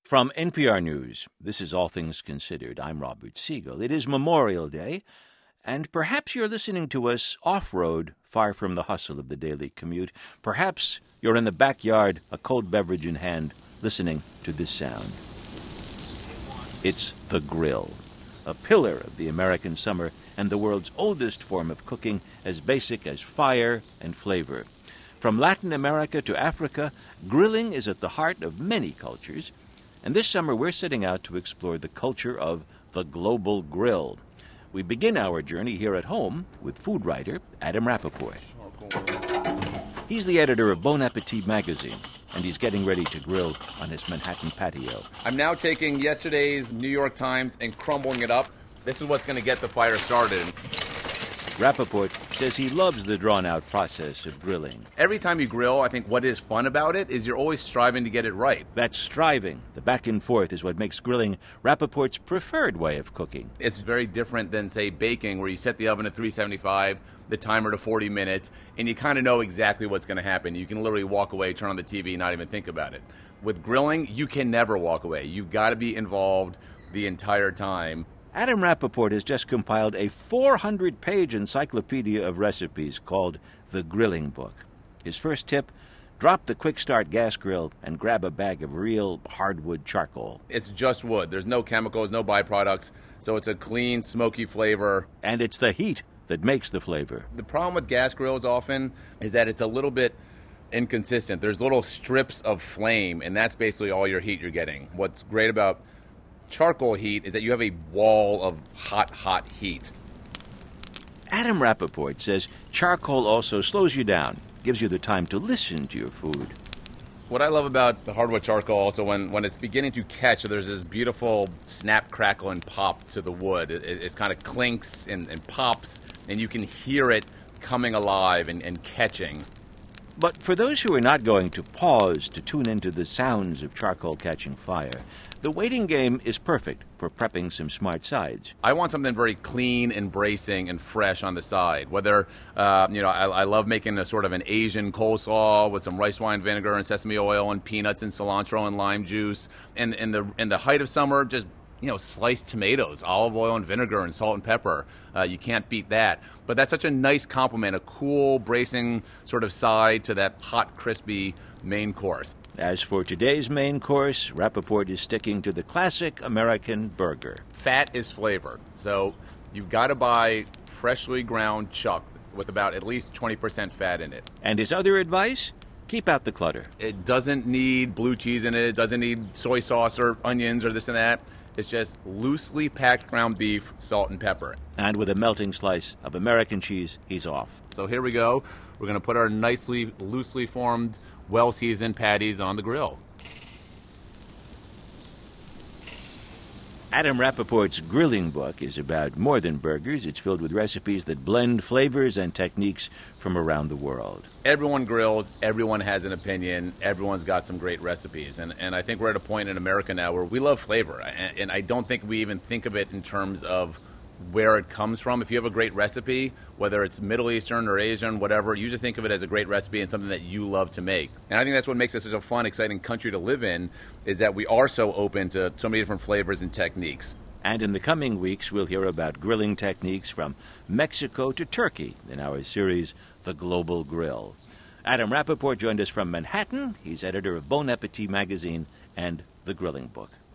From NPR News, this is All Things Considered. I'm Robert Siegel. It is Memorial Day, and perhaps you're listening to us off-road, far from the hustle of the daily commute. Perhaps you're in the backyard, a cold beverage in hand, listening to this sound. It's the grill, a pillar of the American summer and the world's oldest form of cooking, as basic as fire and flavor. From Latin America to Africa, grilling is at the heart of many cultures. And this summer, we're setting out to explore the culture of the global grill. We begin our journey here at home with food writer Adam Rapoport. He's the editor of Bon Appetit magazine, and he's getting ready to grill on his Manhattan patio. I'm now taking yesterday's New York Times and crumbling it up. This is what's going to get the fire started. Rapoport says he loves the drawn-out process of grilling. Every time you grill, I think what is fun about it is you're always striving to get it right. That striving, the back and forth, is what makes grilling Rapoport's preferred way of cooking. It's very different than, say, baking, where you set the oven at 375, the timer to 40 minutes, and you kind of know exactly what's going to happen. You can literally walk away, turn on the TV, and not even think about it. With grilling, you can never walk away. You've got to be involved the entire time. Adam Rapoport has just compiled a 400-page encyclopedia of recipes called The Grilling Book. His first tip, drop the Quick Start gas grill and grab a bag of real hardwood charcoal. It's just wood. There's no chemicals, no byproducts, so it's a clean, smoky flavor. And it's the heat that makes the flavor. The problem with gas grills often is that it's a little bit inconsistent. There's little strips of flame, and that's basically all your heat you're getting. What's great about charcoal heat is that you have a wall of hot heat. Adam Rapoport says charcoal also slows you down, gives you the time to listen to your food. What I love about the hardwood charcoal also, when it's beginning to catch, there's this beautiful snap, crackle, and pop to the wood. It kind of clinks and pops, and you can hear it coming alive and catching. But for those who are not going to pause to tune into the sounds of charcoal catching fire, the waiting game is perfect for prepping some smart sides. I want something very clean and bracing and fresh on the side. Whether, I love making a sort of an Asian coleslaw with some rice wine vinegar and sesame oil and peanuts and cilantro and lime juice. And in the height of summer, just sliced tomatoes, olive oil and vinegar and salt and pepper. You can't beat that. But that's such a nice complement, a cool, bracing sort of side to that hot, crispy main course. As for today's main course, Rapoport is sticking to the classic American burger. Fat is flavor. So you've got to buy freshly ground chuck with about at least 20% fat in it. And his other advice? Keep out the clutter. It doesn't need blue cheese in it. It doesn't need soy sauce or onions or this and that. It's just loosely packed ground beef, salt, and pepper. And with a melting slice of American cheese, he's off. So here we go. We're going to put our nicely, loosely formed, well-seasoned patties on the grill. Adam Rapoport's Grilling Book is about more than burgers. It's filled with recipes that blend flavors and techniques from around the world. Everyone grills. Everyone has an opinion. Everyone's got some great recipes. And I think we're at a point in America now where we love flavor. And I don't think we even think of it in terms of where it comes from. If you have a great recipe, whether it's Middle Eastern or Asian, whatever, you just think of it as a great recipe and something that you love to make. And I think that's what makes us such a fun, exciting country to live in, is that we are so open to so many different flavors and techniques. And in the coming weeks, we'll hear about grilling techniques from Mexico to Turkey in our series, The Global Grill. Adam Rapoport joined us from Manhattan. He's editor of Bon Appetit magazine and The Grilling Book.